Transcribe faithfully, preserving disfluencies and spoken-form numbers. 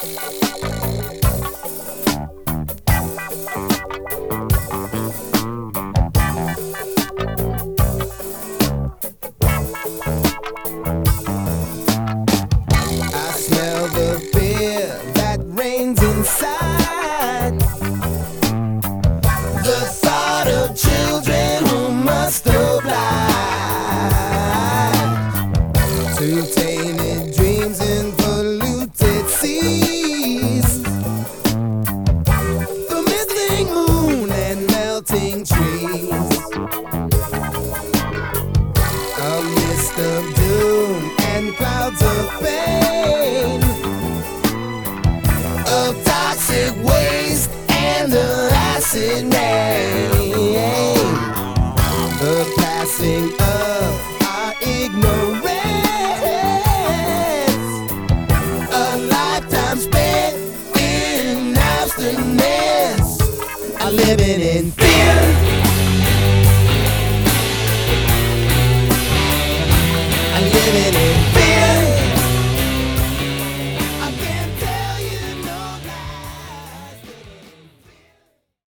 Smell the fear that reigns inside. The thought of children who must oblige to tainted dreams and polluted seas. The missing moon and melting trees. A mist of doom and clouds of pain, of toxic waste and the acid rain. The passing of our ignorance, a lifetime spent in abstinence, are living in fear.